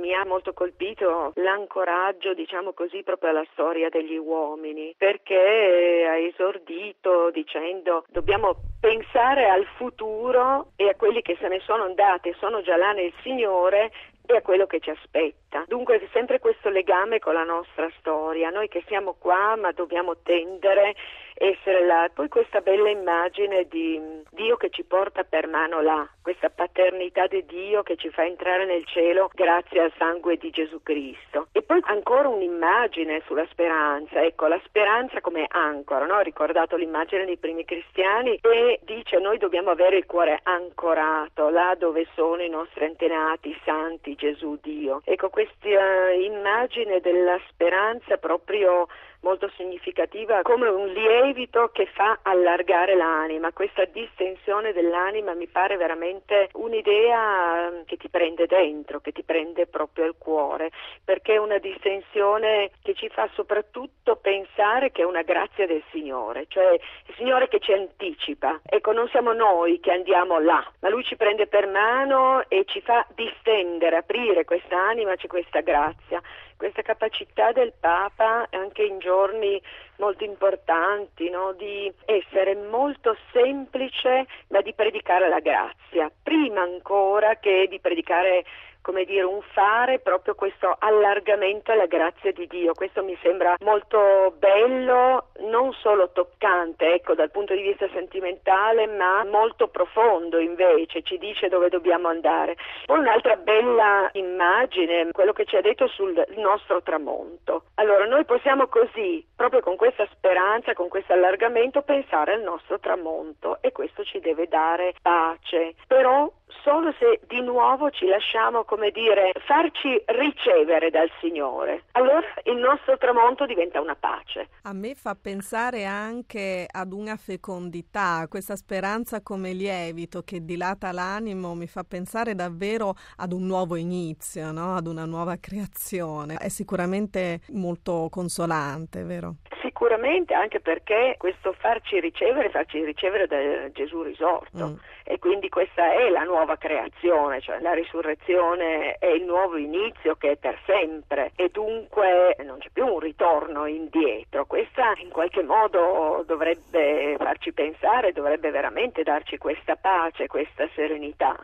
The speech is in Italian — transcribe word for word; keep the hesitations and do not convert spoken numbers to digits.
mi ha molto colpito l'ancoraggio, diciamo così, proprio alla storia degli uomini, perché ha esordito dicendo dobbiamo pensare al futuro e a quelli che se ne sono andati e sono già là nel Signore e a quello che ci aspetta. Dunque c'è sempre questo legame con la nostra storia, noi che siamo qua ma dobbiamo tendere essere là. Poi questa bella immagine di Dio che ci porta per mano là, questa paternità di Dio che ci fa entrare nel cielo grazie al sangue di Gesù Cristo. E poi ancora un'immagine sulla speranza, ecco, la speranza come ancora, no? Ho ricordato l'immagine dei primi cristiani e dice noi dobbiamo avere il cuore ancorato là dove sono i nostri antenati, i santi, Gesù, Dio. Ecco, questa immagine della speranza proprio molto significativa, come un lievito che fa allargare l'anima. Questa distensione dell'anima mi pare veramente un'idea che ti prende dentro, che ti prende proprio al cuore, perché è una distensione che ci fa soprattutto pensare che è una grazia del Signore, cioè il Signore che ci anticipa. Ecco, non siamo noi che andiamo là, ma Lui ci prende per mano e ci fa distendere, aprire questa anima, c'è questa grazia. Questa capacità del Papa anche in giorni molto importanti, no? Di essere molto semplice ma di predicare la grazia, prima ancora che di predicare, come dire, un fare proprio questo allargamento alla grazia di Dio. Questo mi sembra molto bello, non solo toccante, ecco, dal punto di vista sentimentale, ma molto profondo invece, ci dice dove dobbiamo andare. Poi un'altra bella immagine, quello che ci ha detto sul nostro tramonto. Allora, noi possiamo così, proprio con questa speranza, con questo allargamento, pensare al nostro tramonto e questo ci deve dare pace. Però solo se di nuovo ci lasciamo, come dire, farci ricevere dal Signore. Allora il nostro tramonto diventa una pace. A me fa pensare anche ad una fecondità, questa speranza come lievito che dilata l'animo mi fa pensare davvero ad un nuovo inizio, no? Ad una nuova creazione. È sicuramente molto consolante, vero? Sicuramente, anche perché questo farci ricevere, farci ricevere da Gesù risorto. Mm. E quindi questa è la nuova creazione, cioè la risurrezione è il nuovo inizio che è per sempre e dunque non c'è più un ritorno indietro. Questa in qualche modo dovrebbe farci pensare, dovrebbe veramente darci questa pace, questa serenità.